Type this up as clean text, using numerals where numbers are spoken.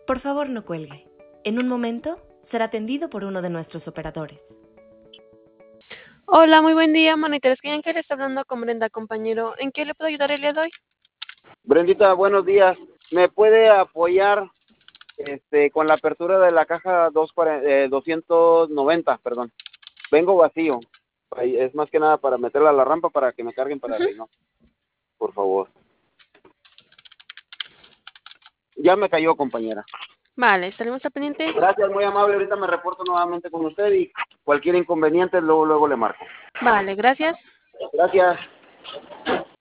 Por favor, no cuelgue. En un momento será atendido por uno de nuestros operadores. Hola, muy buen día, Monitores que Ángel está hablando con Brenda, compañero. ¿En qué le puedo ayudar el día de hoy? Brendita, buenos días. ¿Me puede apoyar con la apertura de la caja 290, perdón? Vengo vacío. Ahí es más que nada para meterla a la rampa para que me carguen para arriba. Por favor. Ya me cayó, compañera. Vale, estaremos al pendiente. Gracias, muy amable. Ahorita me reporto nuevamente con usted y cualquier inconveniente luego le marco. Vale, gracias. Gracias.